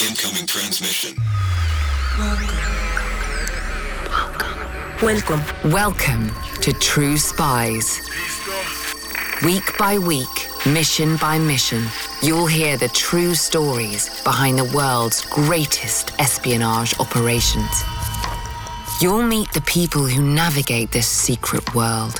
Incoming transmission. Welcome to True Spies. Week by week, mission by mission, you'll hear the true stories behind the world's greatest espionage operations. You'll meet the people who navigate this secret world.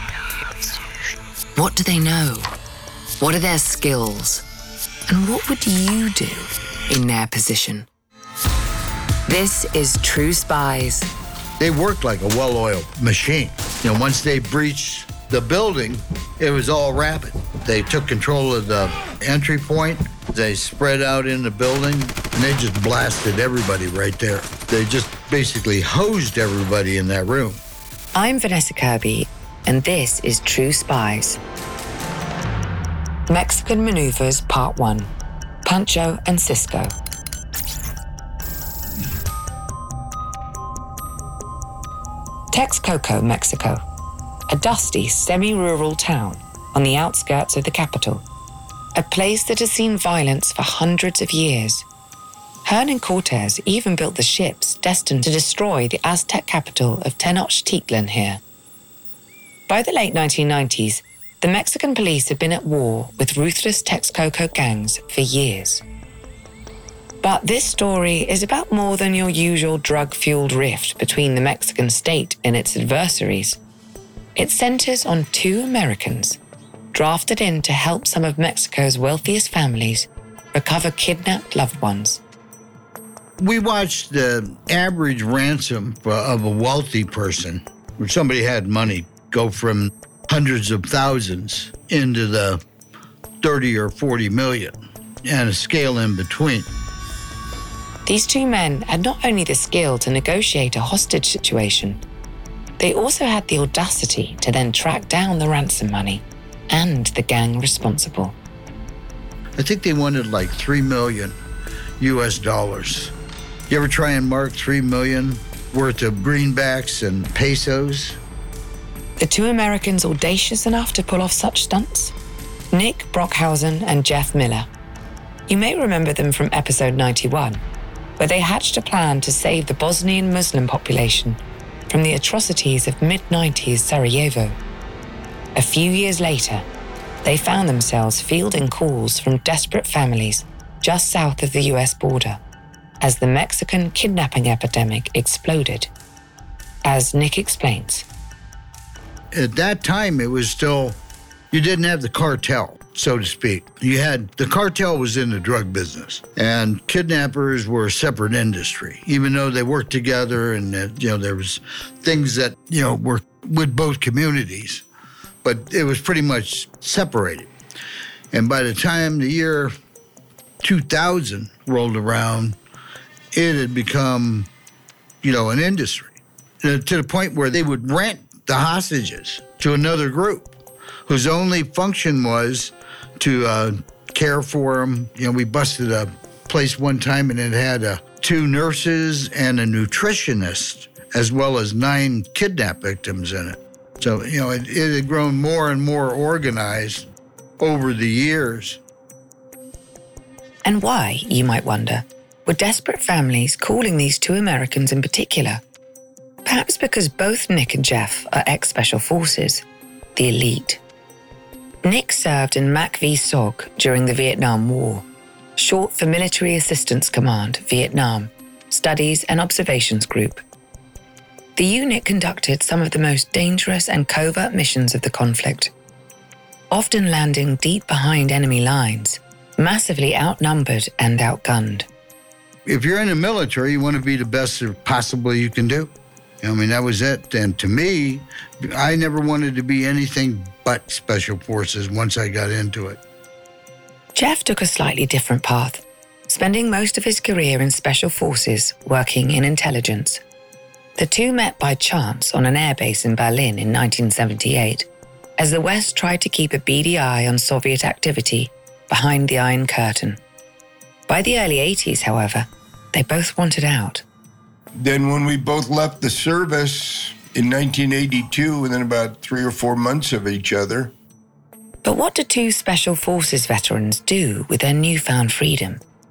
What do they know? What are their skills? And what would you do in their position? This is True Spies. They worked like a well-oiled machine. Once they breached the building, it was all rapid. They took control of the entry point. They spread out in the building, and they just blasted everybody right there. They just basically hosed everybody in that room. I'm Vanessa Kirby, and this is True Spies. Mexican Maneuvers Part 1, Pancho and Cisco. Texcoco, Mexico, a dusty, semi-rural town on the outskirts of the capital, a place that has seen violence for hundreds of years. Hernan Cortez even built the ships destined to destroy the Aztec capital of Tenochtitlan here. By the late 1990s, the Mexican police had been at war with ruthless Texcoco gangs for years. But this story is about more than your usual drug-fueled rift between the Mexican state and its adversaries. It centers on two Americans drafted in to help some of Mexico's wealthiest families recover kidnapped loved ones. We watched the average ransom of a wealthy person, where somebody had money, go from hundreds of thousands into the 30 or 40 million, and a scale in between. These two men had not only the skill to negotiate a hostage situation, they also had the audacity to then track down the ransom money and the gang responsible. I think they wanted like $3 million US. You ever try and mark $3 million worth of greenbacks and pesos? The two Americans audacious enough to pull off such stunts? Nick Brockhausen and Jeff Miller. You may remember them from episode 91, where they hatched a plan to save the Bosnian Muslim population from the atrocities of mid-90s Sarajevo. A few years later, they found themselves fielding calls from desperate families just south of the US border as the Mexican kidnapping epidemic exploded. As Nick explains. At that time, it was still, you didn't have the cartel, so to speak. The cartel was in the drug business, and kidnappers were a separate industry, even though they worked together and, there was things that, were with both communities, but it was pretty much separated. And by the time the year 2000 rolled around, it had become, an industry to the point where they would rent the hostages to another group whose only function was to care for them. We busted a place one time and it had 2 nurses and a nutritionist, as well as 9 kidnap victims in it. So, it had grown more and more organized over the years. And why, you might wonder, were desperate families calling these two Americans in particular? Perhaps because both Nick and Jeff are ex-Special Forces, the elite. Nick served in MACV-SOG during the Vietnam War, short for Military Assistance Command, Vietnam, Studies and Observations Group. The unit conducted some of the most dangerous and covert missions of the conflict, often landing deep behind enemy lines, massively outnumbered and outgunned. If you're in the military, you want to be the best possibly you can do. That was it. And to me, I never wanted to be anything but Special Forces once I got into it. Jeff took a slightly different path, spending most of his career in Special Forces working in intelligence. The two met by chance on an airbase in Berlin in 1978, as the West tried to keep a beady eye on Soviet activity behind the Iron Curtain. By the early 80s, however, they both wanted out. Then when we both left the service in 1982, within about 3 or 4 months of each other. But what do two Special Forces veterans do with their newfound freedom?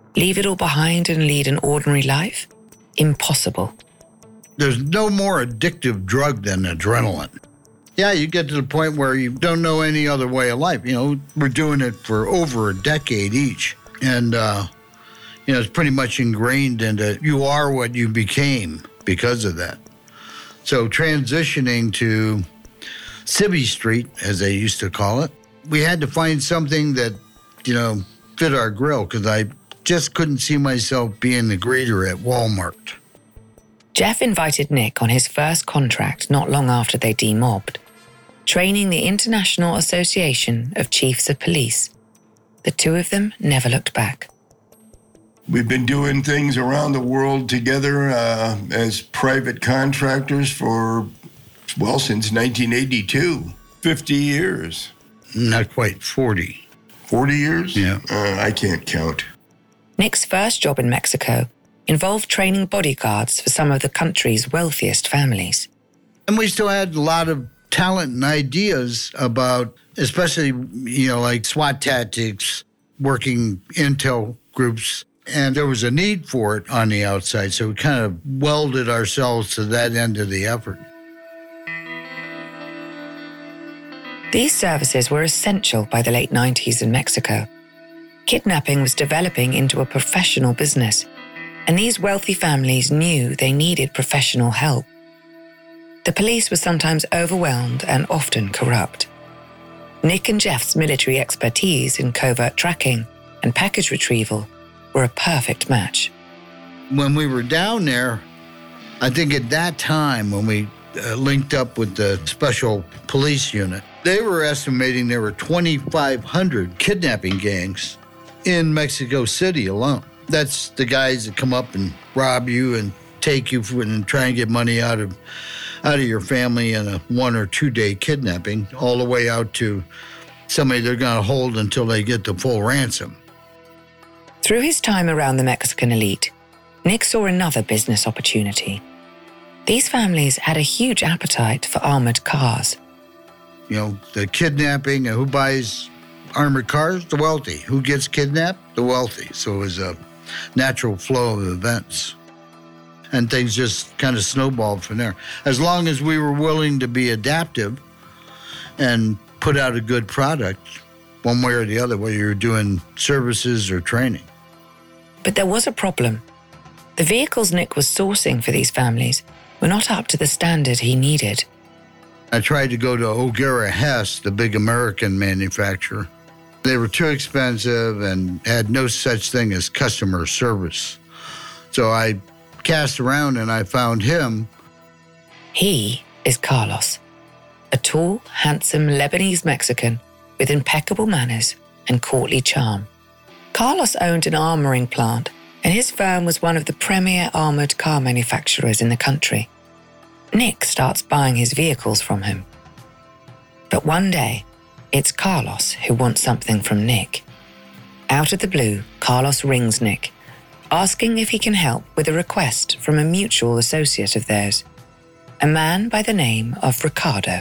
Leave it all behind and lead an ordinary life? Impossible. There's no more addictive drug than adrenaline. Yeah, you get to the point where you don't know any other way of life. We're doing it for over a decade each. And, it's pretty much ingrained into you are what you became because of that. So transitioning to Civvy Street, as they used to call it, we had to find something that, fit our grill because I just couldn't see myself being the greeter at Walmart. Jeff invited Nick on his first contract not long after they demobbed, training the International Association of Chiefs of Police. The two of them never looked back. We've been doing things around the world together as private contractors since 1982. 50 years. Not quite 40. 40 years? Yeah. I can't count. Nick's first job in Mexico involved training bodyguards for some of the country's wealthiest families. And we still had a lot of talent and ideas about, especially, like SWAT tactics, working intel groups. And there was a need for it on the outside, so we kind of welded ourselves to that end of the effort. These services were essential by the late 90s in Mexico. Kidnapping was developing into a professional business, and these wealthy families knew they needed professional help. The police were sometimes overwhelmed and often corrupt. Nick and Jeff's military expertise in covert tracking and package retrieval were a perfect match. When we were down there, I think at that time when we linked up with the special police unit, they were estimating there were 2,500 kidnapping gangs in Mexico City alone. That's the guys that come up and rob you and take you and try and get money out of your family in a 1 or 2 day kidnapping, all the way out to somebody they're going to hold until they get the full ransom. Through his time around the Mexican elite, Nick saw another business opportunity. These families had a huge appetite for armored cars. The kidnapping, who buys armored cars? The wealthy. Who gets kidnapped? The wealthy. So it was a natural flow of events. And things just kind of snowballed from there. As long as we were willing to be adaptive and put out a good product, one way or the other, whether you're doing services or training. But there was a problem. The vehicles Nick was sourcing for these families were not up to the standard he needed. I tried to go to O'Gara Hess, the big American manufacturer. They were too expensive and had no such thing as customer service. So I cast around and I found him. He is Carlos, a tall, handsome Lebanese Mexican with impeccable manners and courtly charm. Carlos owned an armoring plant, and his firm was one of the premier armored car manufacturers in the country. Nick starts buying his vehicles from him. But one day, it's Carlos who wants something from Nick. Out of the blue, Carlos rings Nick, asking if he can help with a request from a mutual associate of theirs, a man by the name of Ricardo.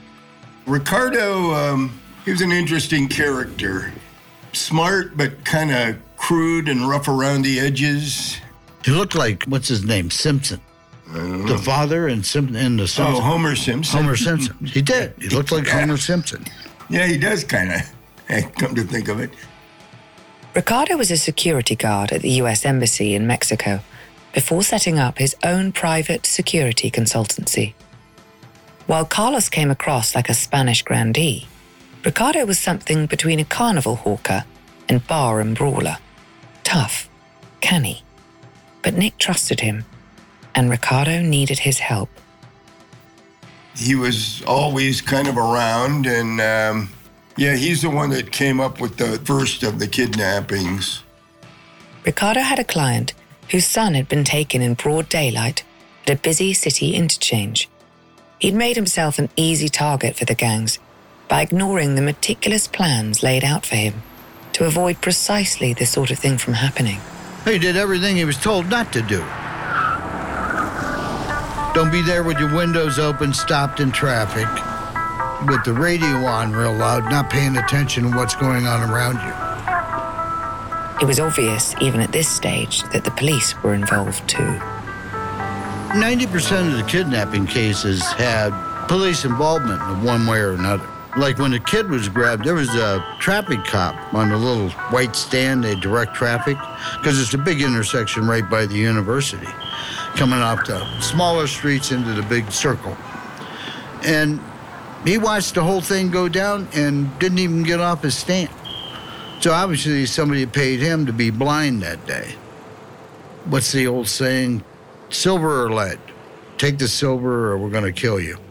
Ricardo, he was an interesting character. Smart, but kind of crude and rough around the edges. He looked like, what's his name, Simpson. The father and the Simpsons. Oh, Homer Simpson. Homer Simpson. He did. He looked like Homer Simpson. Yeah, he does kind of, come to think of it. Ricardo was a security guard at the U.S. Embassy in Mexico before setting up his own private security consultancy. While Carlos came across like a Spanish grandee, Ricardo was something between a carnival hawker and bar and brawler. Tough, canny. But Nick trusted him, and Ricardo needed his help. He was always kind of around, and he's the one that came up with the first of the kidnappings. Ricardo had a client whose son had been taken in broad daylight at a busy city interchange. He'd made himself an easy target for the gangs by ignoring the meticulous plans laid out for him to avoid precisely this sort of thing from happening. He did everything he was told not to do. Don't be there with your windows open, stopped in traffic, with the radio on real loud, not paying attention to what's going on around It was obvious, even at this stage, that the police were involved too. 90% of the kidnapping cases had police involvement in one way or another. Like when the kid was grabbed, there was a traffic cop on a little white stand. They direct traffic because it's a big intersection right by the university, coming off the smaller streets into the big circle. And he watched the whole thing go down and didn't even get off his stand. So obviously somebody paid him to be blind that day. What's the old saying? Silver or lead? Take the silver or we're going to kill you.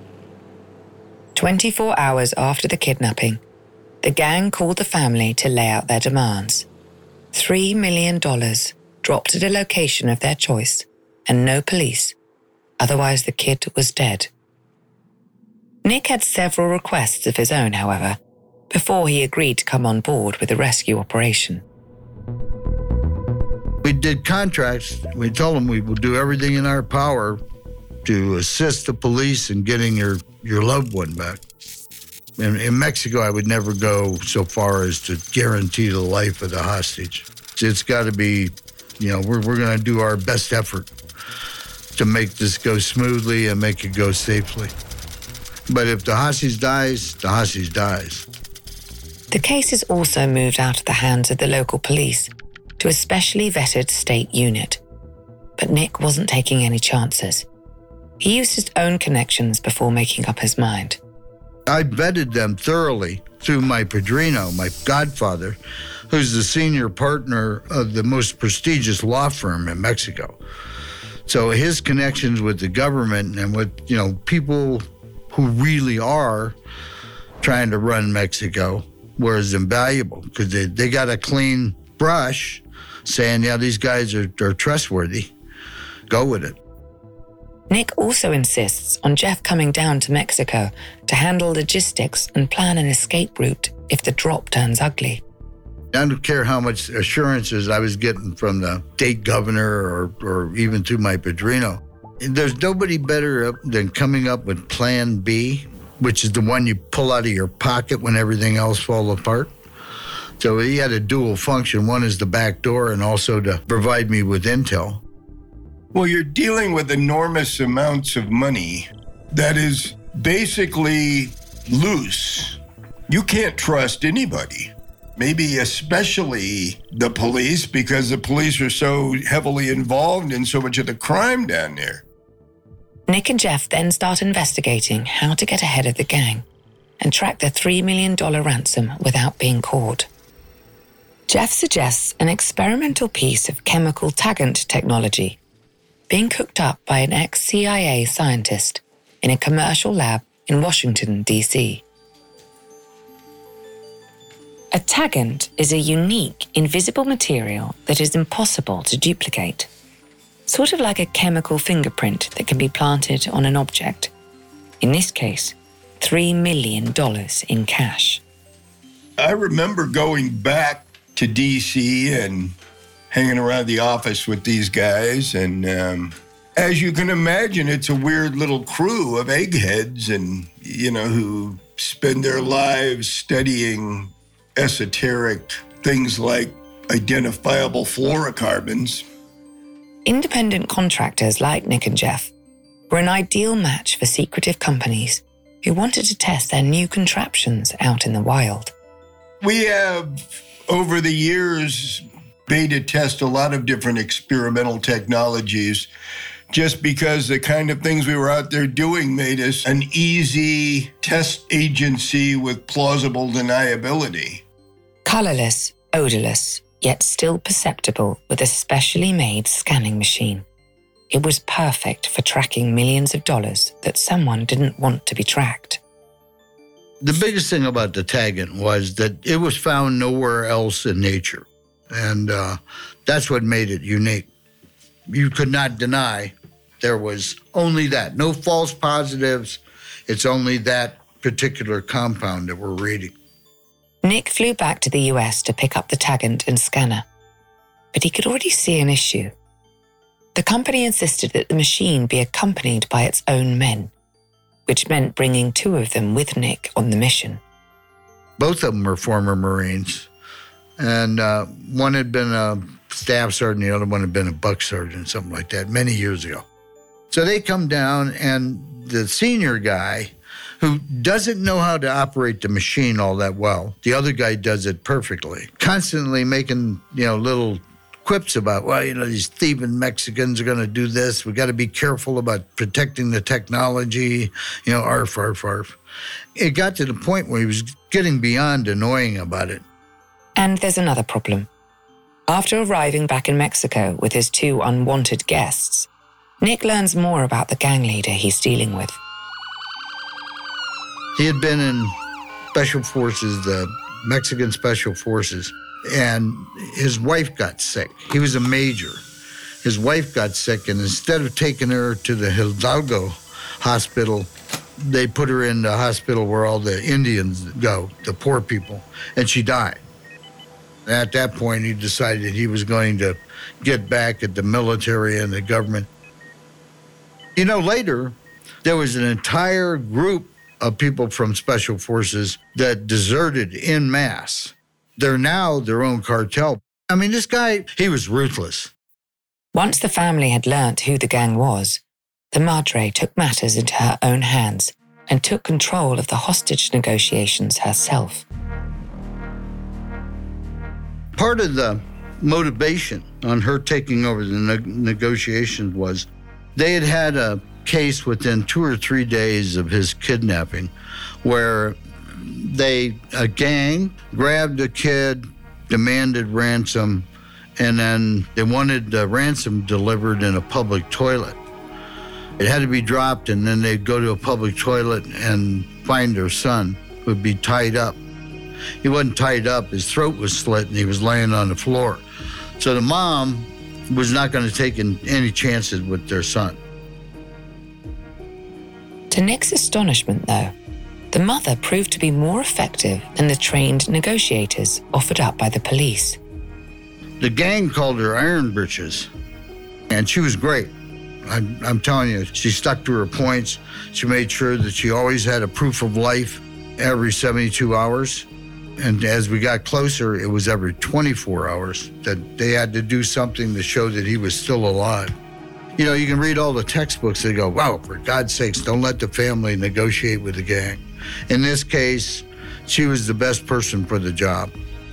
24 hours after the kidnapping, the gang called the family to lay out their demands. $3 million dropped at a location of their choice and no police. Otherwise, the kid was dead. Nick had several requests of his own, however, before he agreed to come on board with the rescue operation. We did contracts. We told them we will do everything in our power to assist the police in getting your loved one back. In Mexico, I would never go so far as to guarantee the life of the hostage. It's got to be, we're going to do our best effort to make this go smoothly and make it go safely. But if the hostage dies, the hostage dies. The case is also moved out of the hands of the local police to a specially vetted state unit. But Nick wasn't taking any chances. He used his own connections before making up his mind. I vetted them thoroughly through my padrino, my godfather, who's the senior partner of the most prestigious law firm in Mexico. So his connections with the government and with, people who really are trying to run Mexico was invaluable because they got a clean brush saying, yeah, these guys are trustworthy. Go with it. Nick also insists on Jeff coming down to Mexico to handle logistics and plan an escape route if the drop turns ugly. I don't care how much assurances I was getting from the state governor or even through my padrino. There's nobody better than coming up with Plan B, which is the one you pull out of your pocket when everything else falls apart. So he had a dual function. One is the back door and also to provide me with intel. Well, you're dealing with enormous amounts of money that is basically loose. You can't trust anybody, maybe especially the police, because the police are so heavily involved in so much of the crime down there. Nick and Jeff then start investigating how to get ahead of the gang and track the $3 million ransom without being caught. Jeff suggests an experimental piece of chemical taggant technology being cooked up by an ex-CIA scientist in a commercial lab in Washington, D.C. A taggant is a unique, invisible material that is impossible to duplicate. Sort of like a chemical fingerprint that can be planted on an object. In this case, $3 million in cash. I remember going back to D.C. and hanging around the office with these guys. And as you can imagine, it's a weird little crew of eggheads and, who spend their lives studying esoteric things like identifiable fluorocarbons. Independent contractors like Nick and Jeff were an ideal match for secretive companies who wanted to test their new contraptions out in the wild. We have, over the years, beta test a lot of different experimental technologies just because the kind of things we were out there doing made us an easy test agency with plausible deniability. Colorless, odorless, yet still perceptible with a specially made scanning machine. It was perfect for tracking millions of dollars that someone didn't want to be tracked. The biggest thing about the taggant was that it was found nowhere else in nature. And that's what made it unique. You could not deny there was only that. No false positives. It's only that particular compound that we're reading. Nick flew back to the US to pick up the taggant and scanner, but he could already see an issue. The company insisted that the machine be accompanied by its own men, which meant bringing 2 of them with Nick on the mission. Both of them were former Marines. And one had been a staff sergeant, the other one had been a buck sergeant, something like that, many years ago. So they come down, and the senior guy, who doesn't know how to operate the machine all that well, the other guy does it perfectly, constantly making, little quips about, these thieving Mexicans are going to do this. We got to be careful about protecting the technology, arf, arf, arf. It got to the point where he was getting beyond annoying about it. And there's another problem. After arriving back in Mexico with his 2 unwanted guests, Nick learns more about the gang leader he's dealing with. He had been in Special Forces, the Mexican Special Forces, and his wife got sick. He was a major. His wife got sick, and instead of taking her to the Hidalgo hospital, they put her in the hospital where all the Indians go, the poor people, and she died. At that point, he decided he was going to get back at the military and the government. Later, there was an entire group of people from Special Forces that deserted en masse. They're now their own cartel. This guy, he was ruthless. Once the family had learnt who the gang was, the Madre took matters into her own hands and took control of the hostage negotiations herself. Part of the motivation on her taking over the negotiations was they had had a case within 2 or 3 days of his kidnapping where a gang grabbed a kid, demanded ransom, and then they wanted the ransom delivered in a public toilet. It had to be dropped, and then they'd go to a public toilet and find their son, who would be tied up. He wasn't tied up, his throat was slit, and he was laying on the floor. So the mom was not going to take any chances with their son. To Nick's astonishment, though, the mother proved to be more effective than the trained negotiators offered up by the police. The gang called her Iron Britches, and she was great. I'm telling you, she stuck to her points. She made sure that she always had a proof of life every 72 hours. And as we got closer, it was every 24 hours that they had to do something to show that he was still alive. You can read all the textbooks, they go, wow, for God's sakes, don't let the family negotiate with the gang. In this case, she was the best person for the job.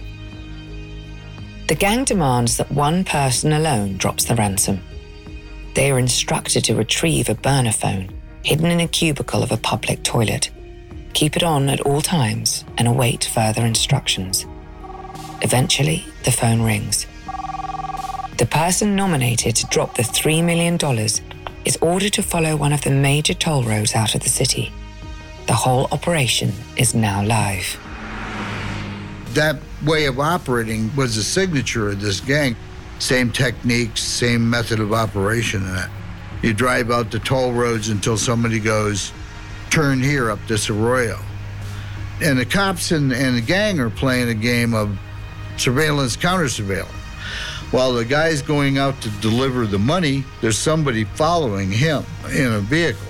The gang demands that one person alone drops the ransom. They are instructed to retrieve a burner phone hidden in a cubicle of a public toilet, keep it on at all times, and await further instructions. Eventually, the phone rings. The person nominated to drop the $3 million is ordered to follow one of the major toll roads out of the city. The whole operation is now live. That way of operating was the signature of this gang. Same techniques, same method of operation in it. You drive out the toll roads until somebody goes, turn here up this arroyo. And the cops and the gang are playing a game of surveillance, counter-surveillance. While the guy's going out to deliver the money, there's somebody following him in a vehicle.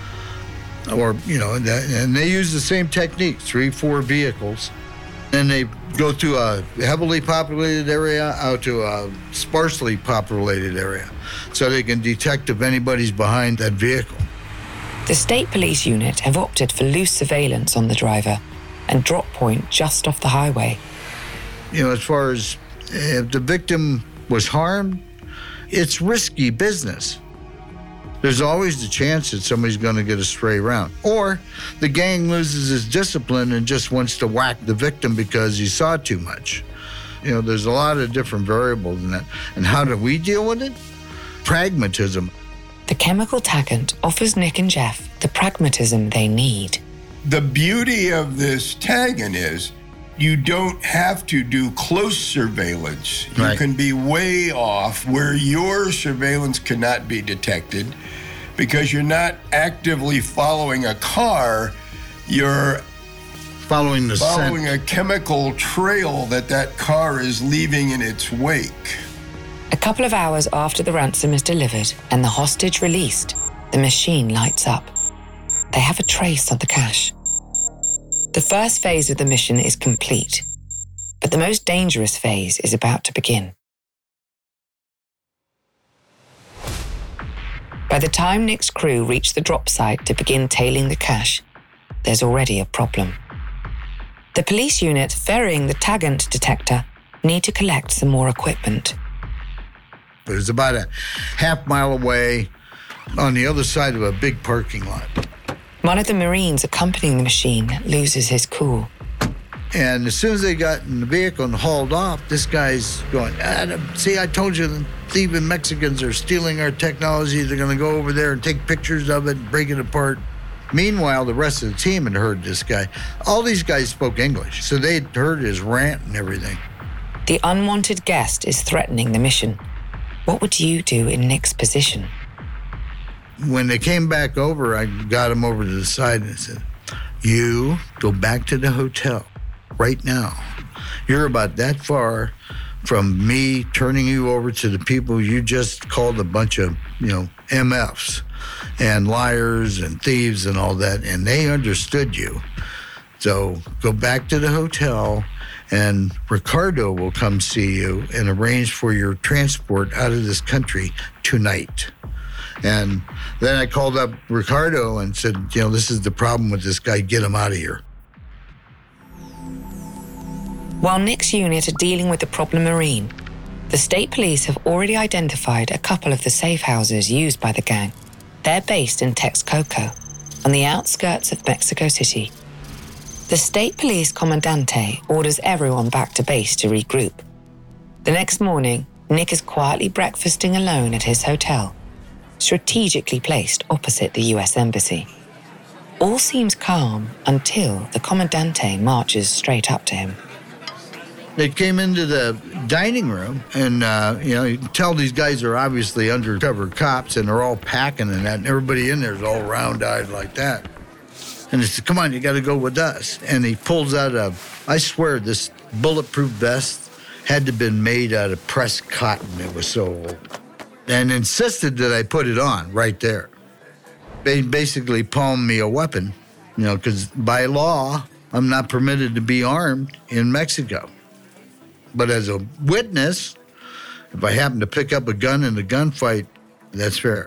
And they use the same technique, 3-4 vehicles. And they go through a heavily populated area out to a sparsely populated area so they can detect if anybody's behind that vehicle. The state police unit have opted for loose surveillance on the driver and drop point just off the highway. As far as if the victim was harmed, it's risky business. There's always the chance that somebody's going to get a stray round. Or the gang loses its discipline and just wants to whack the victim because he saw too much. There's a lot of different variables in that. And how do we deal with it? Pragmatism. The chemical taggant offers Nick and Jeff the pragmatism they need. The beauty of this taggant is you don't have to do close surveillance. Right. You can be way off where your surveillance cannot be detected because you're not actively following a car. You're following a chemical trail that car is leaving in its wake. A couple of hours after the ransom is delivered and the hostage released, the machine lights up. They have a trace of the cash. The first phase of the mission is complete. But the most dangerous phase is about to begin. By the time Nick's crew reach the drop site to begin tailing the cache, there's already a problem. The police unit ferrying the Tagant detector need to collect some more equipment. It was about a half-mile away on the other side of a big parking lot. One of the Marines accompanying the machine loses his cool. And as soon as they got in the vehicle and hauled off, this guy's going, see, I told you the thieving Mexicans are stealing our technology. They're going to go over there and take pictures of it and break it apart. Meanwhile, the rest of the team had heard this guy. All these guys spoke English, so they'd heard his rant and everything. The unwanted guest is threatening the mission. What would you do in Nick's position? When they came back over, I got him over to the side and said, you go back to the hotel right now. You're about that far from me turning you over to the people you just called a bunch of, MFs and liars and thieves and all that, and they understood you. So go back to the hotel, and Ricardo will come see you and arrange for your transport out of this country tonight. And then I called up Ricardo and said, this is the problem with this guy, get him out of here. While Nick's unit are dealing with the problem Marine, the state police have already identified a couple of the safe houses used by the gang. They're based in Texcoco, on the outskirts of Mexico City. The state police commandante orders everyone back to base to regroup. The next morning, Nick is quietly breakfasting alone at his hotel, strategically placed opposite the US Embassy. All seems calm until the commandante marches straight up to him. They came into the dining room, and, you can tell these guys are obviously undercover cops, and they're all packing and that, and everybody in there is all round-eyed like that. And he said, come on, you got to go with us. And he pulls out I swear, this bulletproof vest had to have been made out of pressed cotton. It was so old. And insisted that I put it on right there. They basically palmed me a weapon, because by law, I'm not permitted to be armed in Mexico. But as a witness, if I happen to pick up a gun in a gunfight, that's fair.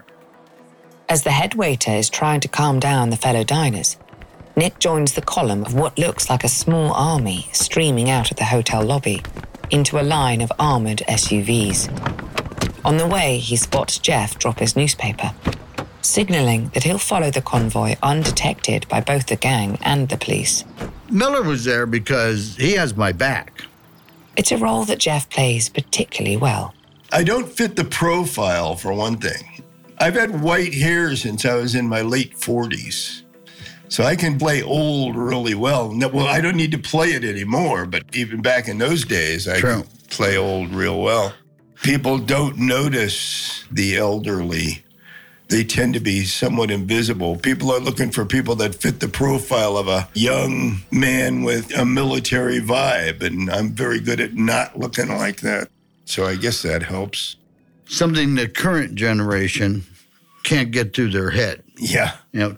As the head waiter is trying to calm down the fellow diners, Nick joins the column of what looks like a small army streaming out of the hotel lobby into a line of armored SUVs. On the way, he spots Jeff drop his newspaper, signaling that he'll follow the convoy undetected by both the gang and the police. Miller was there because he has my back. It's a role that Jeff plays particularly well. I don't fit the profile, for one thing. I've had white hair since I was in my late 40s. So I can play old really well. Well, I don't need to play it anymore, but even back in those days, I could play old real well. People don't notice the elderly. They tend to be somewhat invisible. People are looking for people that fit the profile of a young man with a military vibe, and I'm very good at not looking like that. So I guess that helps. Something the current generation can't get through their head. Yeah.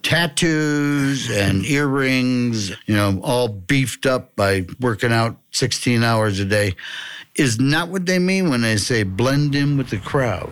Tattoos and earrings, all beefed up by working out 16 hours a day is not what they mean when they say blend in with the crowd.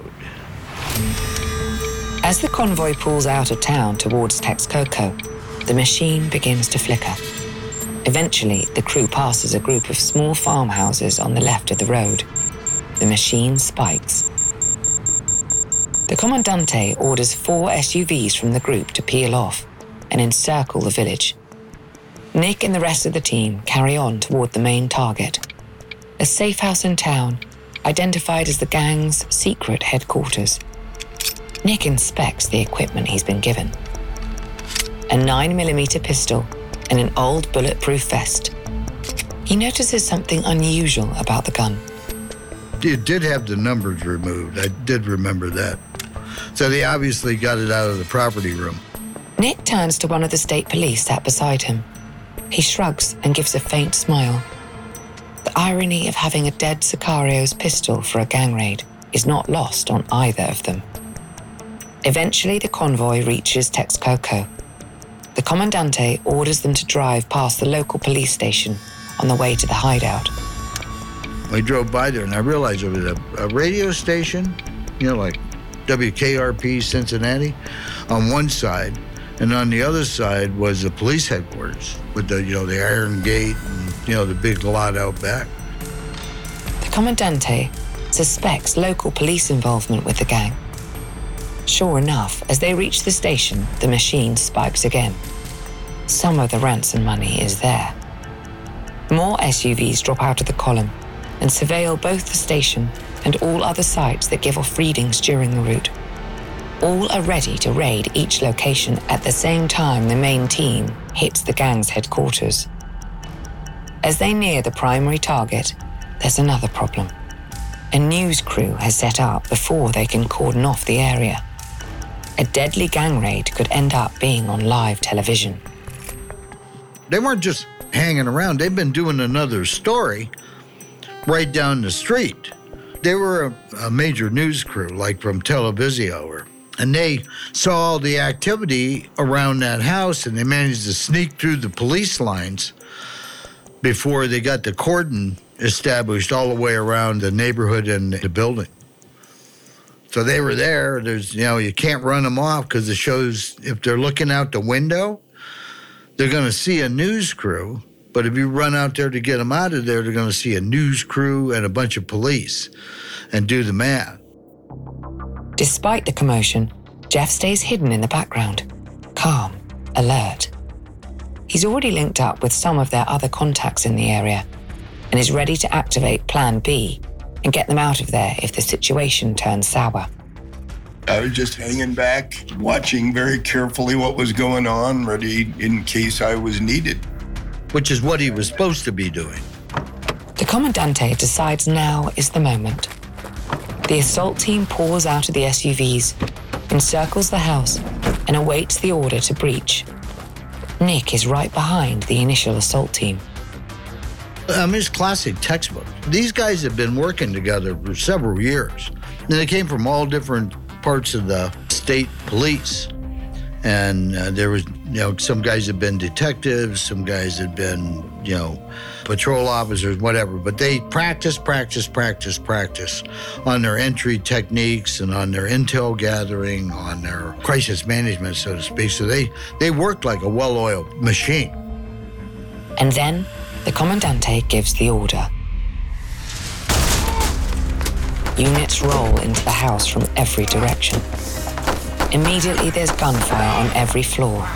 As the convoy pulls out of town towards Texcoco, the machine begins to flicker. Eventually, the crew passes a group of small farmhouses on the left of the road. The machine spikes. The commandante orders 4 SUVs from the group to peel off and encircle the village. Nick and the rest of the team carry on toward the main target, a safe house in town, identified as the gang's secret headquarters. Nick inspects the equipment he's been given. A 9mm pistol and an old bulletproof vest. He notices something unusual about the gun. It did have the numbers removed. I did remember that. So they obviously got it out of the property room. Nick turns to one of the state police sat beside him. He shrugs and gives a faint smile. The irony of having a dead Sicario's pistol for a gang raid is not lost on either of them. Eventually, the convoy reaches Texcoco. The commandante orders them to drive past the local police station on the way to the hideout. I drove by there and I realized there was a radio station, like WKRP Cincinnati on one side, and on the other side was the police headquarters with the iron gate and, the big lot out back. The Comandante suspects local police involvement with the gang. Sure enough, as they reach the station, the machine spikes again. Some of the ransom money is there. More SUVs drop out of the column and surveil both the station and all other sites that give off readings during the route. All are ready to raid each location at the same time the main team hits the gang's headquarters. As they near the primary target, there's another problem. A news crew has set up before they can cordon off the area. A deadly gang raid could end up being on live television. They weren't just hanging around. They've been doing another story right down the street. They were a major news crew, like from Televisio, and they saw all the activity around that house, and they managed to sneak through the police lines before they got the cordon established all the way around the neighborhood and the building. So they were there. There's, you can't run them off because it shows if they're looking out the window, they're going to see a news crew. But if you run out there to get them out of there, they're going to see a news crew and a bunch of police and do the math. Despite the commotion, Jeff stays hidden in the background, calm, alert. He's already linked up with some of their other contacts in the area and is ready to activate Plan B and get them out of there if the situation turns sour. I was just hanging back, watching very carefully what was going on, ready in case I was needed. Which is what he was supposed to be doing. The Comandante decides now is the moment. The assault team pours out of the SUVs, encircles the house, and awaits the order to breach. Nick is right behind the initial assault team. It's classic textbook. These guys have been working together for several years. And they came from all different parts of the state police. And there was, some guys had been detectives, some guys had been, patrol officers, whatever. But they practice on their entry techniques and on their intel gathering, on their crisis management, so to speak. So they worked like a well-oiled machine. And then the Comandante gives the order. Units roll into the house from every direction. Immediately, there's gunfire on every floor.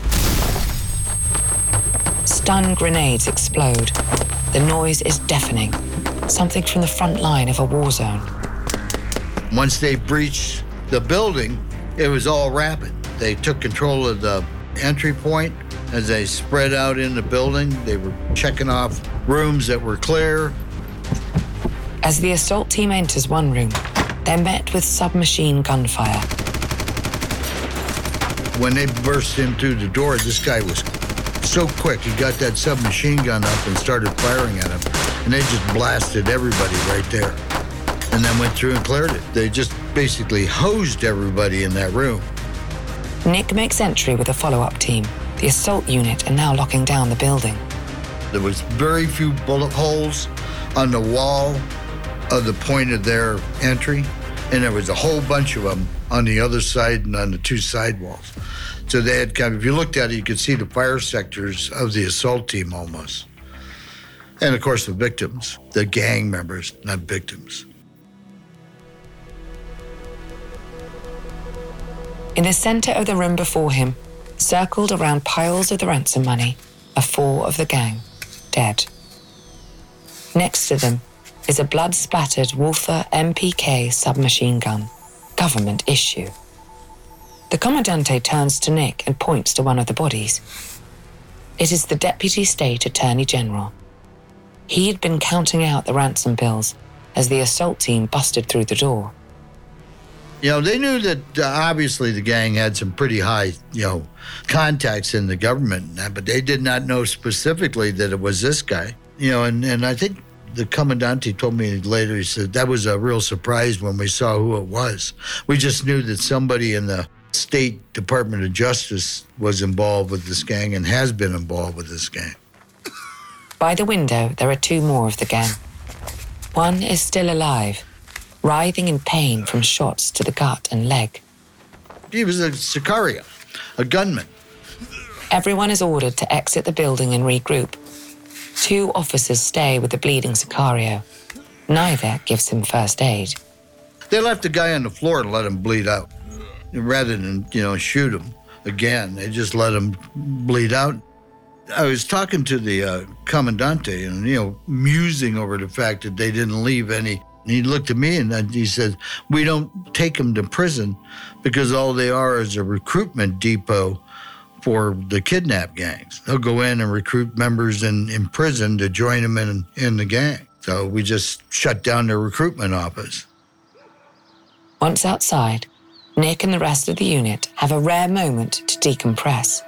Stun grenades explode. The noise is deafening, something from the front line of a war zone. Once they breached the building, it was all rapid. They took control of the entry point. As they spread out in the building, they were checking off rooms that were clear. As the assault team enters one room, they're met with submachine gunfire. When they burst in through the door, this guy was so quick. He got that submachine gun up and started firing at him. And they just blasted everybody right there. And then went through and cleared it. They just basically hosed everybody in that room. Nick makes entry with a follow-up team. The assault unit are now locking down the building. There was very few bullet holes on the wall of the point of their entry. And there was a whole bunch of them on the other side and on the two side walls. So they had if you looked at it, you could see the fire sectors of the assault team almost. And of course the victims, the gang members, not victims. In the center of the room before him, circled around piles of the ransom money, are 4 of the gang, dead. Next to them is a blood-spattered Walther MPK submachine gun, government issue. The Comandante turns to Nick and points to one of the bodies. It is the Deputy State Attorney General. He had been counting out the ransom bills as the assault team busted through the door. They knew that obviously the gang had some pretty high, contacts in the government, but they did not know specifically that it was this guy. And I think the Comandante told me later, he said, that was a real surprise when we saw who it was. We just knew that somebody in the State Department of Justice was involved with this gang and has been involved with this gang. By the window, there are 2 more of the gang. One is still alive, writhing in pain from shots to the gut and leg. He was a Sicario, a gunman. Everyone is ordered to exit the building and regroup. 2 officers stay with the bleeding Sicario. Neither gives him first aid. They left the guy on the floor and let him bleed out. Rather than, shoot him again, they just let him bleed out. I was talking to the Comandante and, musing over the fact that they didn't leave any. And he looked at me and he said, "We don't take them to prison because all they are is a recruitment depot for the kidnap gangs. They'll go in and recruit members in prison to join them in the gang. So we just shut down their recruitment office." Once outside, Nick and the rest of the unit have a rare moment to decompress.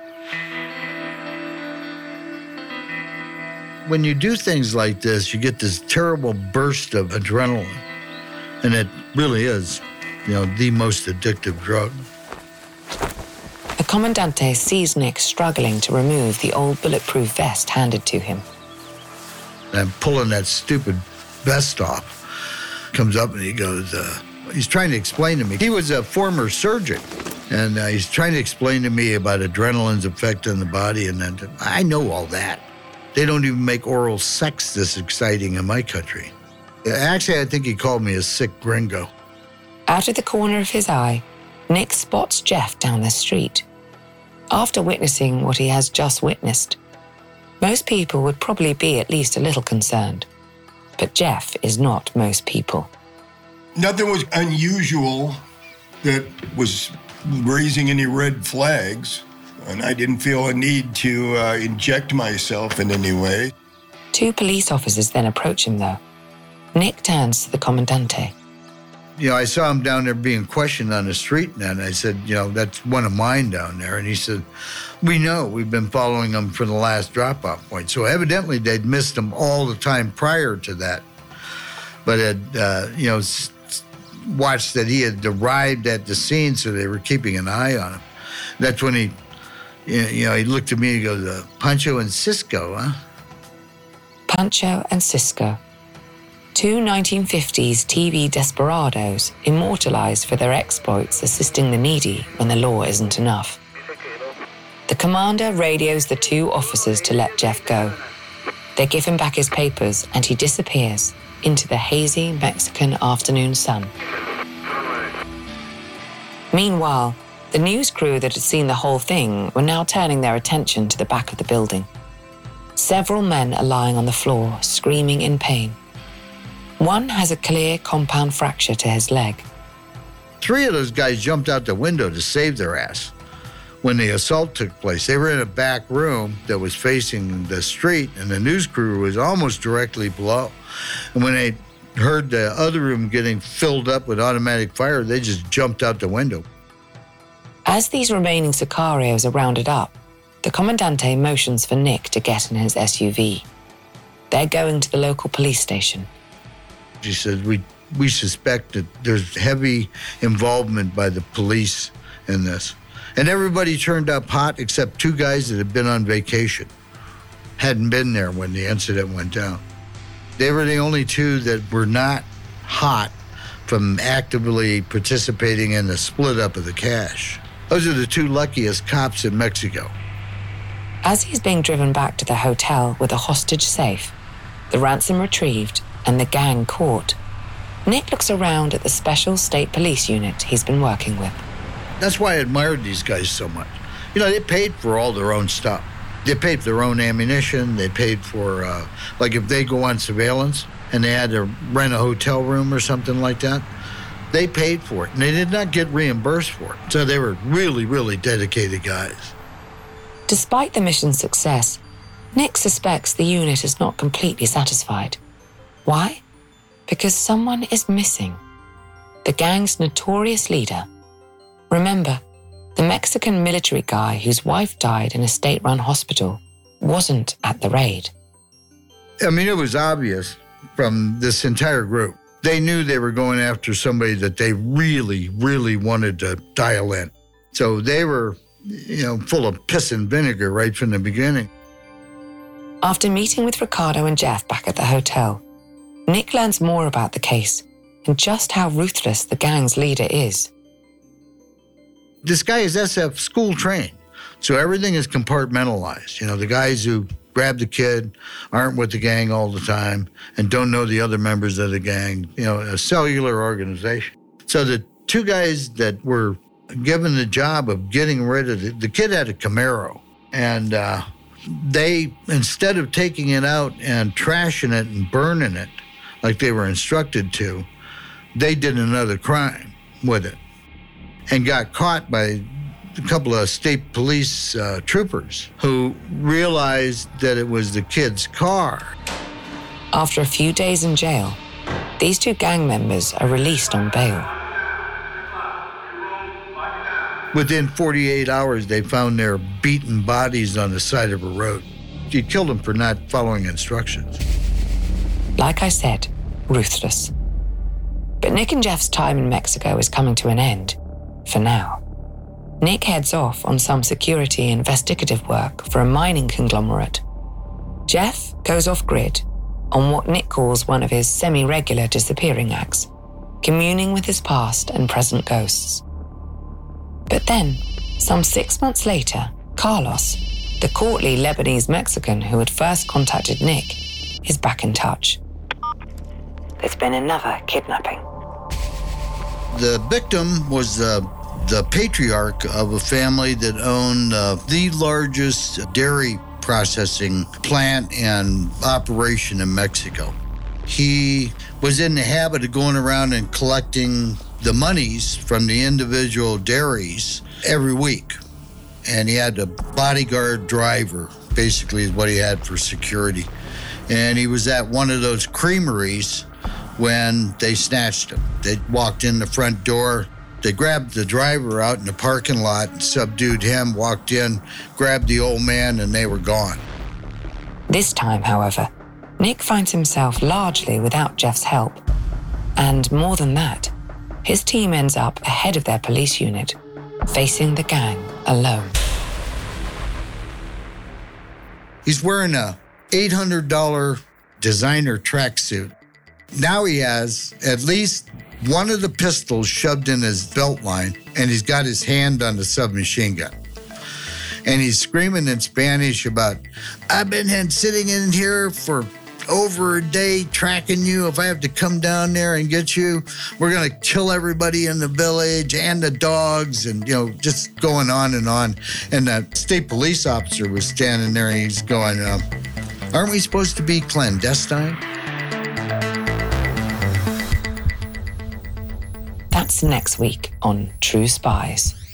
When you do things like this, you get this terrible burst of adrenaline. And it really is, the most addictive drug. The Commandante sees Nick struggling to remove the old bulletproof vest handed to him. I'm pulling that stupid vest off. Comes up and he goes, he's trying to explain to me. He was a former surgeon, and he's trying to explain to me about adrenaline's effect on the body, and then I know all that. They don't even make oral sex this exciting in my country. Actually, I think he called me a sick gringo. Out of the corner of his eye, Nick spots Jeff down the street. After witnessing what he has just witnessed, most people would probably be at least a little concerned. But Jeff is not most people. Nothing was unusual that was raising any red flags, and I didn't feel a need to inject myself in any way. 2 police officers then approach him, though. Nick turns to the Commandante. I saw him down there being questioned on the street, and I said, "That's one of mine down there." And he said, "We know. We've been following him from the last drop-off point." So evidently they'd missed him all the time prior to that. But had, watched that he had arrived at the scene, so they were keeping an eye on him. That's when he looked at me and goes, "Pancho and Cisco, huh?" Pancho and Cisco. 2 1950s TV desperados immortalized for their exploits assisting the needy when the law isn't enough. The commander radios the 2 officers to let Jeff go. They give him back his papers and he disappears into the hazy Mexican afternoon sun. Meanwhile, the news crew that had seen the whole thing were now turning their attention to the back of the building. Several men are lying on the floor, screaming in pain. One has a clear compound fracture to his leg. 3 of those guys jumped out the window to save their ass. When the assault took place, they were in a back room that was facing the street, and the news crew was almost directly below. And when they heard the other room getting filled up with automatic fire, they just jumped out the window. As these remaining Sicarios are rounded up, the Commandante motions for Nick to get in his SUV. They're going to the local police station. She said, we suspect that there's heavy involvement by the police in this. And everybody turned up hot except 2 guys that had been on vacation. Hadn't been there when the incident went down. They were the only 2 that were not hot from actively participating in the split up of the cash. Those are the 2 luckiest cops in Mexico. As he's being driven back to the hotel with a hostage safe, the ransom retrieved, and the gang caught, Nick looks around at the special state police unit he's been working with. That's why I admired these guys so much. They paid for all their own stuff. They paid for their own ammunition. They paid for, like if they go on surveillance and they had to rent a hotel room or something like that, they paid for it. And they did not get reimbursed for it. So they were really, really dedicated guys. Despite the mission's success, Nick suspects the unit is not completely satisfied. Why? Because someone is missing. The gang's notorious leader. Remember, the Mexican military guy whose wife died in a state-run hospital wasn't at the raid. It was obvious from this entire group. They knew they were going after somebody that they really, really wanted to dial in. So they were, full of piss and vinegar right from the beginning. After meeting with Ricardo and Jeff back at the hotel, Nick learns more about the case and just how ruthless the gang's leader is. This guy is SF school trained, so everything is compartmentalized. The guys who grab the kid aren't with the gang all the time and don't know the other members of the gang, a cellular organization. So the two guys that were given the job of getting rid of the kid had a Camaro, and they, instead of taking it out and trashing it and burning it like they were instructed to, they did another crime with it and got caught by a couple of state police troopers who realized that it was the kid's car. After a few days in jail, these two gang members are released on bail. Within 48 hours, they found their beaten bodies on the side of a road. He killed them for not following instructions. Like I said, ruthless. But Nick and Jeff's time in Mexico is coming to an end, for now. Nick heads off on some security investigative work for a mining conglomerate. Jeff goes off-grid on what Nick calls one of his semi-regular disappearing acts, communing with his past and present ghosts. But then, some 6 months later, Carlos, the courtly Lebanese Mexican who had first contacted Nick, is back in touch. There's been another kidnapping. The victim was the patriarch of a family that owned the largest dairy processing plant and operation in Mexico. He was in the habit of going around and collecting the monies from the individual dairies every week. And he had a bodyguard driver, basically is what he had for security. And he was at one of those creameries when they snatched him. They walked in the front door. They grabbed the driver out in the parking lot and subdued him, walked in, grabbed the old man, and they were gone. This time, however, Nick finds himself largely without Jeff's help. And more than that, his team ends up ahead of their police unit, facing the gang alone. He's wearing a $800 designer tracksuit. Now he has at least one of the pistols shoved in his belt line, and he's got his hand on the submachine gun. And he's screaming in Spanish about, "I've been sitting in here for over a day tracking you. If I have to come down there and get you, we're going to kill everybody in the village and the dogs," and, just going on. And the state police officer was standing there, and he's going, "Aren't we supposed to be clandestine?" That's next week on True Spies.